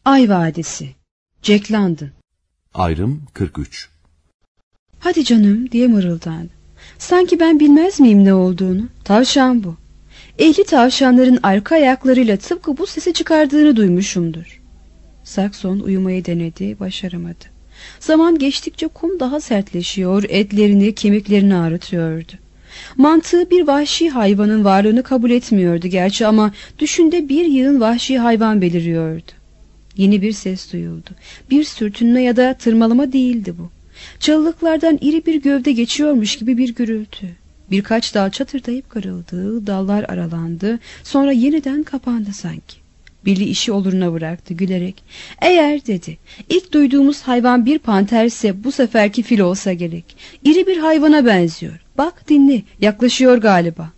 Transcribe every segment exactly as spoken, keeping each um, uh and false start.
Ay Vadisi, Jack London. Ayrım kırk üç. Hadi canım diye mırıldandı. Sanki ben bilmez miyim ne olduğunu? Tavşan bu. Ehli tavşanların arka ayaklarıyla tıpkı bu sesi çıkardığını duymuşumdur. Sakson uyumayı denedi, başaramadı. Zaman geçtikçe kum daha sertleşiyor, etlerini, kemiklerini ağrıtıyordu. Mantığı bir vahşi hayvanın varlığını kabul etmiyordu gerçi ama düşünde bir yığın vahşi hayvan beliriyordu. Yeni bir ses duyuldu. Bir sürtünme ya da tırmalama değildi bu. Çalılıklardan iri bir gövde geçiyormuş gibi bir gürültü. Birkaç dal çatırdayıp kırıldı, dallar aralandı, sonra yeniden kapandı sanki. Billy işi oluruna bıraktı gülerek. Eğer dedi, ilk duyduğumuz hayvan bir panterse bu seferki fil olsa gerek. İri bir hayvana benziyor. Bak dinle, yaklaşıyor galiba.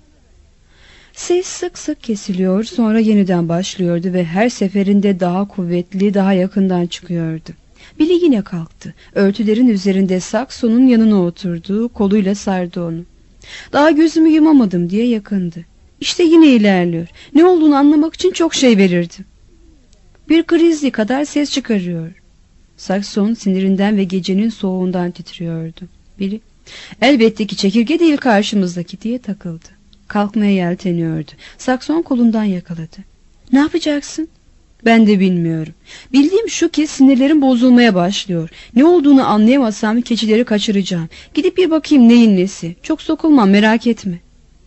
Ses sık sık kesiliyor, sonra yeniden başlıyordu ve her seferinde daha kuvvetli, daha yakından çıkıyordu. Billy yine kalktı. Örtülerin üzerinde Sakson'un yanına oturdu, koluyla sardı onu. Daha gözümü yumamadım diye yakındı. İşte yine ilerliyor. Ne olduğunu anlamak için çok şey verirdim. Bir grizzly kadar ses çıkarıyor. Sakson sinirinden ve gecenin soğuğundan titriyordu. Billy, elbette ki çekirge değil karşımızdaki diye takıldı. Kalkmaya yelteniyordu. Sakson kolundan yakaladı. Ne yapacaksın? Ben de bilmiyorum. Bildiğim şu ki sinirlerim bozulmaya başlıyor. Ne olduğunu anlayamazsam keçileri kaçıracağım. Gidip bir bakayım neyin nesi. Çok sokulmam, merak etme.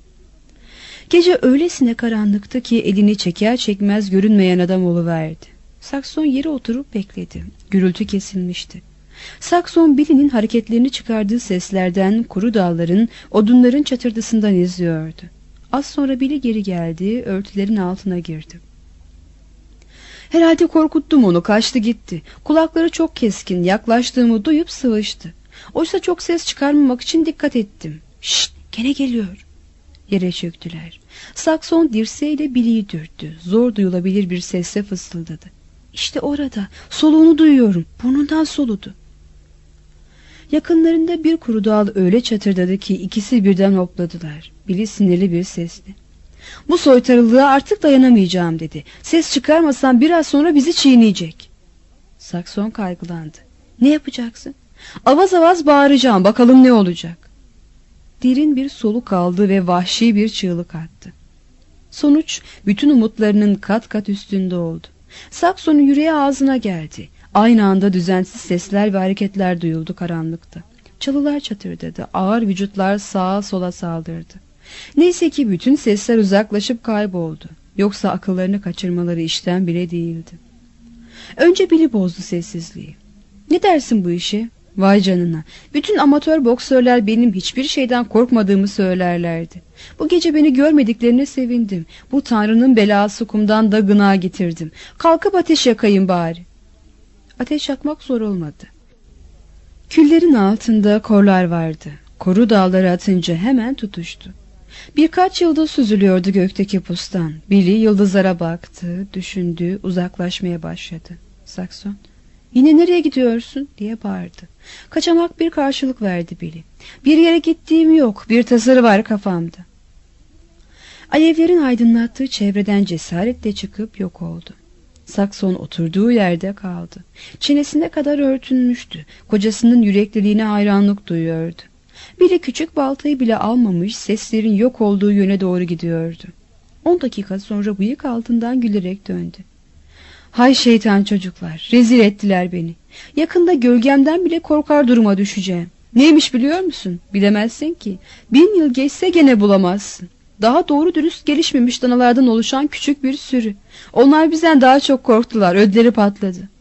Gece öylesine karanlıktı ki elini çeker çekmez görünmeyen adam oluverdi. Sakson yere oturup bekledi. Gürültü kesilmişti. Sakson Billy'nin hareketlerini çıkardığı seslerden, kuru dalların, odunların çatırdısından izliyordu. Az sonra Billy geri geldi, örtülerin altına girdi. Herhalde korkuttum onu, kaçtı gitti. Kulakları çok keskin, yaklaştığımı duyup sıvıştı. Oysa çok ses çıkarmamak için dikkat ettim. Şşt, gene geliyor. Yere çöktüler. Sakson dirseğiyle Billy'yi dürttü. Zor duyulabilir bir sesle fısıldadı. İşte orada, soluğunu duyuyorum, burnundan soludu. Yakınlarında bir kuru dal öyle çatırdadı ki ikisi birden hopladılar. Billy sinirli bir sesle. Bu soytarılığa artık dayanamayacağım dedi. Ses çıkarmasam biraz sonra bizi çiğneyecek. Sakson kaygılandı. Ne yapacaksın? Avaz avaz bağıracağım, bakalım ne olacak. Derin bir soluk aldı ve vahşi bir çığlık attı. Sonuç bütün umutlarının kat kat üstünde oldu. Sakson'un yüreği ağzına geldi. Aynı anda düzensiz sesler ve hareketler duyuldu karanlıkta. Çalılar çatırdadı, ağır vücutlar sağa sola saldırdı. Neyse ki bütün sesler uzaklaşıp kayboldu. Yoksa akıllarını kaçırmaları işten bile değildi. Önce Billy bozdu sessizliği. Ne dersin bu işe? Vay canına. Bütün amatör boksörler benim hiçbir şeyden korkmadığımı söylerlerdi. Bu gece beni görmediklerine sevindim. Bu tanrının belası kumdan da gına getirdim. Kalkıp ateş yakayım bari. Ateş yakmak zor olmadı. Küllerin altında korlar vardı. Koru dağları atınca hemen tutuştu. Birkaç yıldız süzülüyordu gökteki pustan. Billy yıldızlara baktı, düşündü, uzaklaşmaya başladı. Sakson, yine nereye gidiyorsun diye bağırdı. Kaçamak bir karşılık verdi Billy. Bir yere gittiğim yok, bir tasarı var kafamda. Alevlerin aydınlattığı çevreden cesaretle çıkıp yok oldu. Sakson oturduğu yerde kaldı. Çenesine kadar örtünmüştü. Kocasının yürekliliğine hayranlık duyuyordu. Billy küçük baltayı bile almamış, seslerin yok olduğu yöne doğru gidiyordu. On dakika sonra bıyık altından gülerek döndü. Hay şeytan çocuklar, rezil ettiler beni. Yakında gölgemden bile korkar duruma düşeceğim. Neymiş biliyor musun? Bilemezsin ki. Bin yıl geçse gene bulamazsın. Daha doğru dürüst gelişmemiş danalardan oluşan küçük bir sürü. Onlar bizden daha çok korktular, ödleri patladı.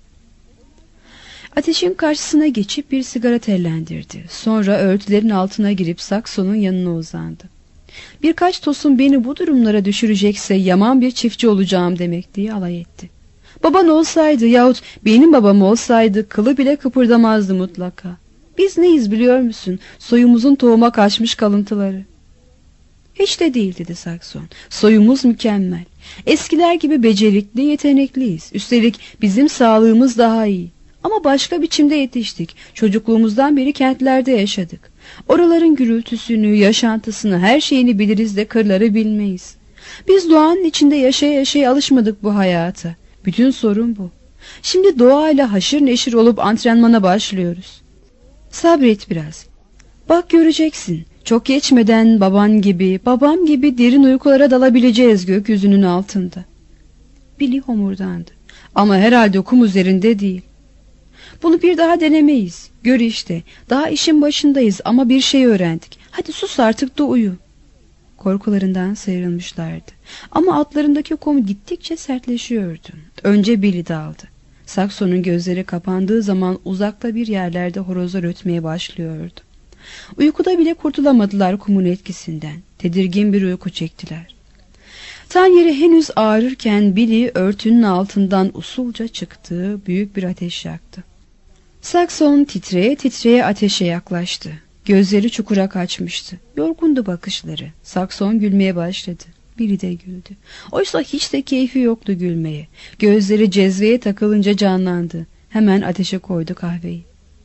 Ateşin karşısına geçip bir sigara tellendirdi. Sonra örtülerin altına girip Sakson'un yanına uzandı. Birkaç tosun beni bu durumlara düşürecekse yaman bir çiftçi olacağım demek diye alay etti. Baban olsaydı yahut benim babam olsaydı kılı bile kıpırdamazdı mutlaka. Biz neyiz biliyor musun? Soyumuzun tohuma kaçmış kalıntıları. Hiç de değil dedi Sakson. Soyumuz mükemmel. Eskiler gibi becerikli, yetenekliyiz. Üstelik bizim sağlığımız daha iyi. Ama başka biçimde yetiştik. Çocukluğumuzdan beri kentlerde yaşadık. Oraların gürültüsünü, yaşantısını, her şeyini biliriz de kırları bilmeyiz. Biz doğanın içinde yaşaya yaşaya alışmadık bu hayata. Bütün sorun bu. Şimdi doğayla haşır neşir olup antrenmana başlıyoruz. Sabret biraz. Bak göreceksin. Çok geçmeden baban gibi, babam gibi derin uykulara dalabileceğiz gökyüzünün altında. Billy homurdandı. Ama herhalde kum üzerinde değil. Bunu bir daha denemeyiz. Gör işte, daha işin başındayız ama bir şey öğrendik. Hadi sus artık da uyu. Korkularından sıyrılmışlardı. Ama atlarındaki kum gittikçe sertleşiyordu. Önce Billy daldı. Sakson'un gözleri kapandığı zaman uzakta bir yerlerde horozlar ötmeye başlıyordu. Uykuda bile kurtulamadılar kumun etkisinden. Tedirgin bir uyku çektiler. Tan yeri henüz ağrırken Billy örtünün altından usulca çıktığı büyük bir ateş yaktı. Sakson titreye titreye ateşe yaklaştı. Gözleri çukura kaçmıştı. Yorgundu bakışları. Sakson gülmeye başladı. Billy de güldü. Oysa hiç de keyfi yoktu gülmeye. Gözleri cezveye takılınca canlandı. Hemen ateşe koydu kahveyi.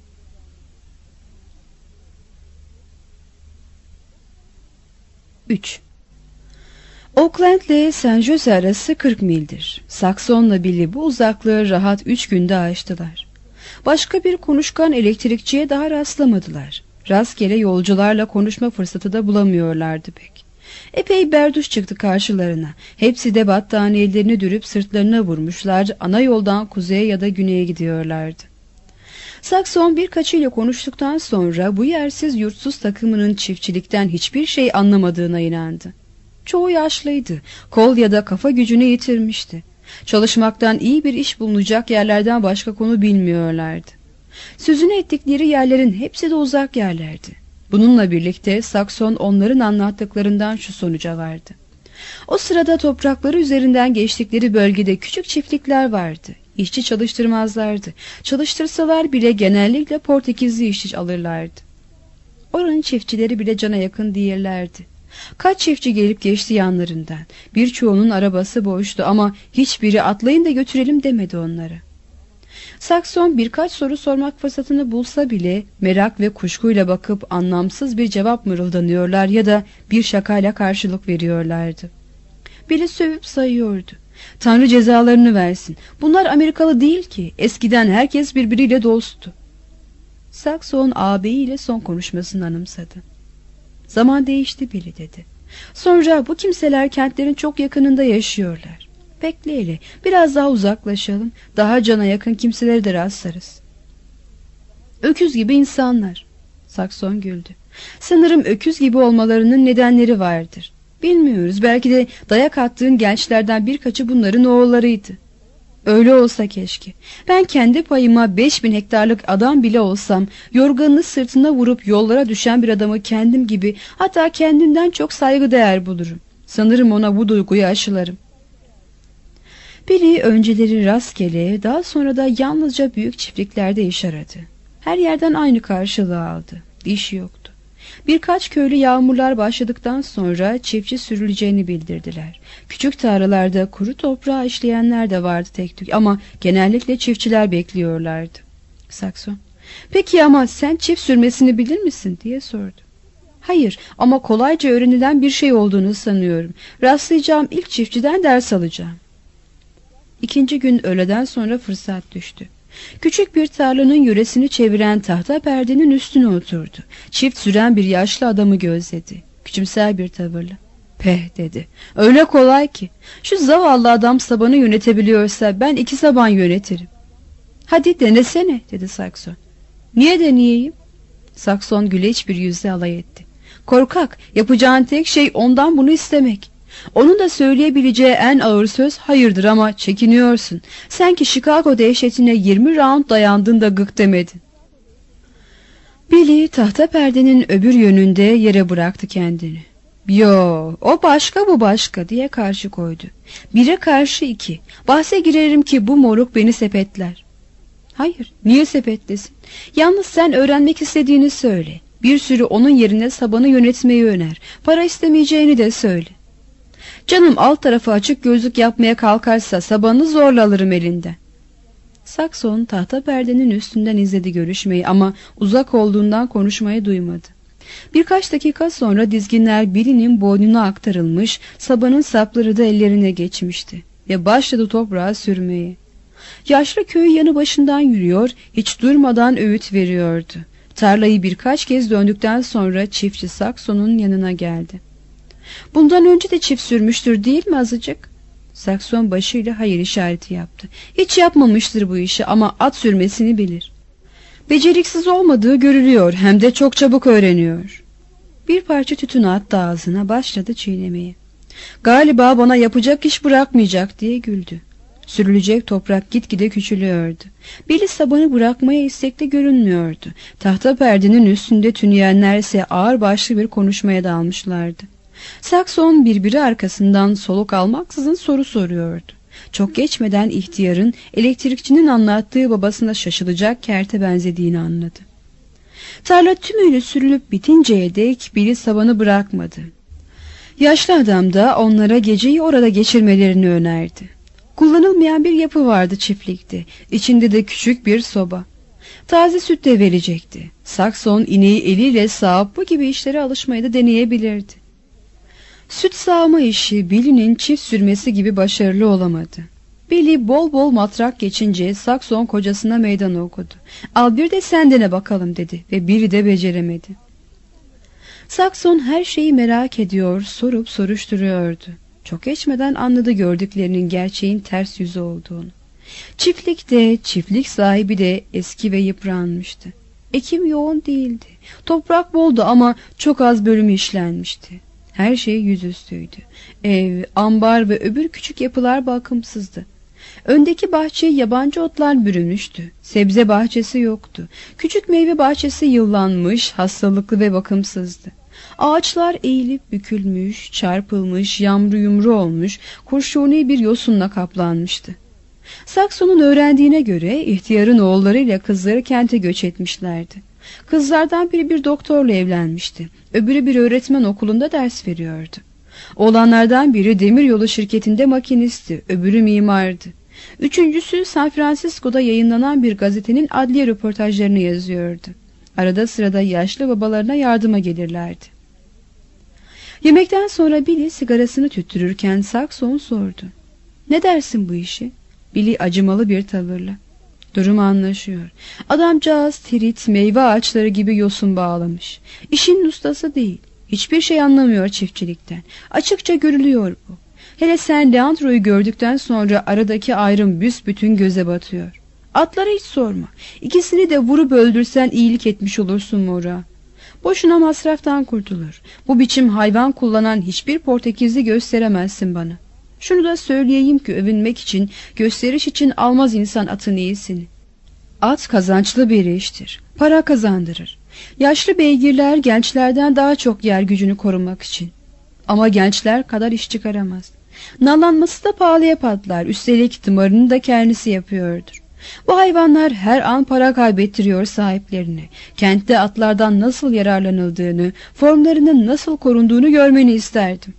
üç. Oakland ile San Jose arası kırk mildir. Sakson'la Billy bu uzaklığı rahat üç günde aştılar. Başka bir konuşkan elektrikçiye daha rastlamadılar. Rastgele yolcularla konuşma fırsatı da bulamıyorlardı pek. Epey berduş çıktı karşılarına. Hepsi de battaniyelerini dürüp sırtlarına vurmuşlar, ana yoldan kuzeye ya da güneye gidiyorlardı. Sakson birkaçıyla konuştuktan sonra bu yersiz yurtsuz takımının çiftçilikten hiçbir şey anlamadığına inandı. Çoğu yaşlıydı, kol ya da kafa gücünü yitirmişti. Çalışmaktan iyi bir iş bulunacak yerlerden başka konu bilmiyorlardı. Sözünü ettikleri yerlerin hepsi de uzak yerlerdi. Bununla birlikte Sakson onların anlattıklarından şu sonuca vardı. O sırada toprakları üzerinden geçtikleri bölgede küçük çiftlikler vardı. İşçi çalıştırmazlardı. Çalıştırsalar bile genellikle Portekizli işçi alırlardı. Oranın çiftçileri bile cana yakın değillerdi. Kaç çiftçi gelip geçti yanlarından. Birçoğunun arabası boştu ama hiçbiri atlayın da götürelim demedi onlara. Sakson birkaç soru sormak fırsatını bulsa bile merak ve kuşkuyla bakıp anlamsız bir cevap mırıldanıyorlar ya da bir şakayla karşılık veriyorlardı. Billy sövüp sayıyordu. Tanrı cezalarını versin. Bunlar Amerikalı değil ki. Eskiden herkes birbiriyle dosttu. Sakson ağabeyiyle son konuşmasını anımsadı. Zaman değişti Billy dedi. Sonra bu kimseler kentlerin çok yakınında yaşıyorlar. Bekleyelim, biraz daha uzaklaşalım, daha cana yakın kimselere de rastlarız. Öküz gibi insanlar. Sakson güldü. Sanırım öküz gibi olmalarının nedenleri vardır. Bilmiyoruz, belki de dayak attığın gençlerden birkaçı bunların oğullarıydı. Öyle olsa keşke. Ben kendi payıma beş bin hektarlık adam bile olsam, yorganını sırtına vurup yollara düşen bir adamı kendim gibi, hatta kendimden çok saygıdeğer bulurum. Sanırım ona bu duyguyu aşılarım. Billy önceleri rastgele, daha sonra da yalnızca büyük çiftliklerde iş aradı. Her yerden aynı karşılığı aldı. İş yoktu. Birkaç köylü yağmurlar başladıktan sonra çiftçi sürüleceğini bildirdiler. Küçük tarlalarda kuru toprağı işleyenler de vardı tek tük ama genellikle çiftçiler bekliyorlardı. Sakson, peki ama sen çift sürmesini bilir misin diye sordu. Hayır ama kolayca öğrenilen bir şey olduğunu sanıyorum. Rastlayacağım ilk çiftçiden ders alacağım. İkinci gün öğleden sonra fırsat düştü. Küçük bir tarlanın yöresini çeviren tahta perdenin üstüne oturdu. Çift süren bir yaşlı adamı gözledi. Küçümser bir tavırla. Peh dedi. Öyle kolay ki. Şu zavallı adam sabanı yönetebiliyorsa ben iki saban yönetirim. Hadi denesene dedi Sakson. Niye deneyeyim? Sakson güleç bir yüzle alay etti. Korkak, yapacağın tek şey ondan bunu istemek. Onun da söyleyebileceği en ağır söz hayırdır ama çekiniyorsun. Sen ki Chicago dehşetine yirmi round dayandın da gık demedin. Billy tahta perdenin öbür yönünde yere bıraktı kendini. Yo, o başka bu başka diye karşı koydu. Bire karşı iki. Bahse girerim ki bu moruk beni sepetler. Hayır, niye sepetlesin? Yalnız sen öğrenmek istediğini söyle. Bir sürü onun yerine sabanı yönetmeyi öner. Para istemeyeceğini de söyle. Canım alt tarafı açık gözlük yapmaya kalkarsa sabanı zorla alırım elinden. Sakson tahta perdenin üstünden izledi görüşmeyi ama uzak olduğundan konuşmayı duymadı. Birkaç dakika sonra dizginler Billy'nin boynuna aktarılmış, sabanın sapları da ellerine geçmişti ve başladı toprağa sürmeye. Yaşlı köyü yanı başından yürüyor, hiç durmadan öğüt veriyordu. Tarlayı birkaç kez döndükten sonra çiftçi Sakson'un yanına geldi. "Bundan önce de çift sürmüştür değil mi azıcık?" Sakson başıyla hayır işareti yaptı. "Hiç yapmamıştır bu işi ama at sürmesini bilir. Beceriksiz olmadığı görülüyor, hem de çok çabuk öğreniyor." Bir parça tütün attı ağzına, başladı çiğnemeye. "Galiba bana yapacak iş bırakmayacak" diye güldü. Sürülecek toprak gitgide küçülüyordu. Billy sabanı bırakmaya istekli görünmüyordu. Tahta perdenin üstünde tünleyenlerse ağır başlı bir konuşmaya dalmışlardı. Sakson birbiri arkasından soluk almaksızın soru soruyordu. Çok geçmeden ihtiyarın elektrikçinin anlattığı babasına şaşılacak kerte benzediğini anladı. Tarla tümüyle sürülüp bitinceye dek Billy sabanı bırakmadı. Yaşlı adam da onlara geceyi orada geçirmelerini önerdi. Kullanılmayan bir yapı vardı çiftlikte. İçinde de küçük bir soba. Taze süt de verecekti. Sakson ineği eliyle sağıp bu gibi işlere alışmayı da deneyebilirdi. Süt sağma işi Billy'nin çift sürmesi gibi başarılı olamadı. Billy bol bol matrak geçince Sakson kocasına meydan okudu. "Al bir de sen dene bakalım" dedi ve Billy de beceremedi. Sakson her şeyi merak ediyor, sorup soruşturuyordu. Çok geçmeden anladı gördüklerinin gerçeğin ters yüzü olduğunu. Çiftlikte, çiftlik sahibi de eski ve yıpranmıştı. Ekim yoğun değildi. Toprak boldu ama çok az bölümü işlenmişti. Her şey yüzüstüydü. Ev, ambar ve öbür küçük yapılar bakımsızdı. Öndeki bahçeyi yabancı otlar bürümüştü. Sebze bahçesi yoktu. Küçük meyve bahçesi yıllanmış, hastalıklı ve bakımsızdı. Ağaçlar eğilip bükülmüş, çarpılmış, yamru yumru olmuş, kurşuni bir yosunla kaplanmıştı. Sakson'un öğrendiğine göre ihtiyarın oğullarıyla kızları kente göç etmişlerdi. Kızlardan biri bir doktorla evlenmişti. Öbürü bir öğretmen okulunda ders veriyordu. Oğlanlardan biri demiryolu şirketinde makinisti, öbürü mimardı. Üçüncüsü San Francisco'da yayınlanan bir gazetenin adliye röportajlarını yazıyordu. Arada sırada yaşlı babalarına yardıma gelirlerdi. Yemekten sonra Billy sigarasını tüttürürken Sakson sordu. "Ne dersin bu işi?" Billy acımalı bir tavırla. "Durum anlaşıyor. Adamcağız tirit, meyve ağaçları gibi yosun bağlamış. İşin ustası değil. Hiçbir şey anlamıyor çiftçilikten. Açıkça görülüyor bu. Hele sen Leandro'yu gördükten sonra aradaki ayrım büsbütün göze batıyor. Atlara hiç sorma. İkisini de vurup öldürsen iyilik etmiş olursun Mora. Boşuna masraftan kurtulur. Bu biçim hayvan kullanan hiçbir Portekizli gösteremezsin bana. Şunu da söyleyeyim ki övünmek için, gösteriş için almaz insan atın iyisini. At kazançlı bir iştir. Para kazandırır. Yaşlı beygirler gençlerden daha çok yer gücünü korumak için. Ama gençler kadar iş çıkaramaz. Nallanması da pahalıya patlar. Üstelik tımarını da kendisi yapıyordur. Bu hayvanlar her an para kaybettiriyor sahiplerini. Kentte atlardan nasıl yararlanıldığını, formlarının nasıl korunduğunu görmeni isterdim.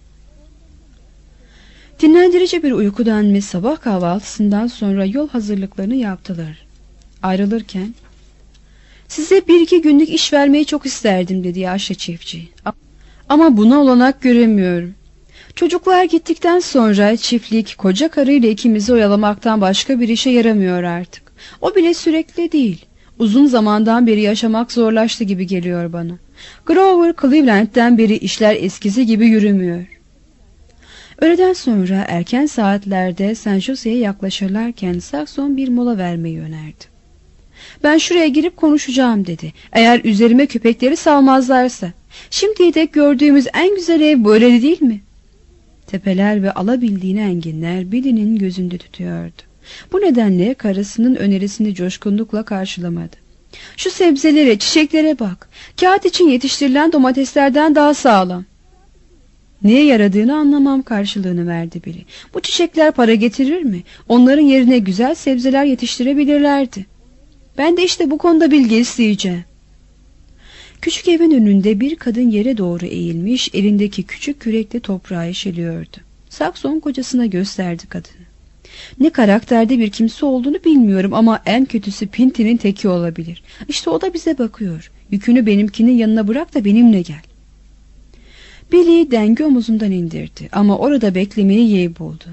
Dinlendirici bir uykudan ve sabah kahvaltısından sonra yol hazırlıklarını yaptılar. Ayrılırken, "Size bir iki günlük iş vermeyi çok isterdim" dedi yaşlı çiftçi. "Ama buna olanak göremiyorum. Çocuklar gittikten sonra çiftlik koca karıyla ikimizi oyalamaktan başka bir işe yaramıyor artık. O bile sürekli değil. Uzun zamandan beri yaşamak zorlaştı gibi geliyor bana. Grover Cleveland'den beri işler eskisi gibi yürümüyor." Öğleden sonra erken saatlerde San Jose'ye yaklaşırlarken Sakson bir mola vermeyi önerdi. "Ben şuraya girip konuşacağım" dedi. "Eğer üzerime köpekleri salmazlarsa. Şimdiye dek gördüğümüz en güzel ev bu, öyle değil mi?" Tepeler ve alabildiğine enginler Billy'nin gözünde tutuyordu. Bu nedenle karısının önerisini coşkunlukla karşılamadı. "Şu sebzelere, çiçeklere bak. Kağıt için yetiştirilen domateslerden daha sağlam." "Neye yaradığını anlamam" karşılığını verdi Billy. "Bu çiçekler para getirir mi? Onların yerine güzel sebzeler yetiştirebilirlerdi. Ben de işte bu konuda bilgi isteyeceğim." Küçük evin önünde bir kadın yere doğru eğilmiş, elindeki küçük kürekle toprağı eşeliyordu. Sakson kocasına gösterdi kadını. "Ne karakterde bir kimse olduğunu bilmiyorum ama en kötüsü Pinti'nin teki olabilir. İşte o da bize bakıyor. Yükünü benimkinin yanına bırak da benimle gel." Billy dengi omuzundan indirdi ama orada beklemeyi yeğip buldu.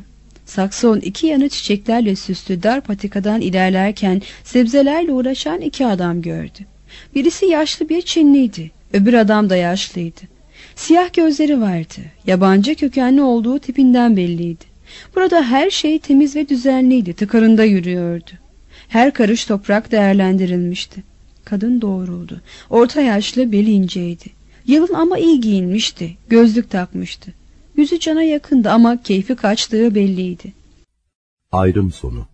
Sakson iki yanı çiçeklerle süslü dar patikadan ilerlerken sebzelerle uğraşan iki adam gördü. Birisi yaşlı bir Çinliydi, öbür adam da yaşlıydı. Siyah gözleri vardı, yabancı kökenli olduğu tipinden belliydi. Burada her şey temiz ve düzenliydi, tıkırında yürüyordu. Her karış toprak değerlendirilmişti. Kadın doğruldu, orta yaşlı, beli inceydi. Yalın ama iyi giyinmişti, gözlük takmıştı. Yüzü cana yakındı ama keyfi kaçtığı belliydi. Ayrım sonu.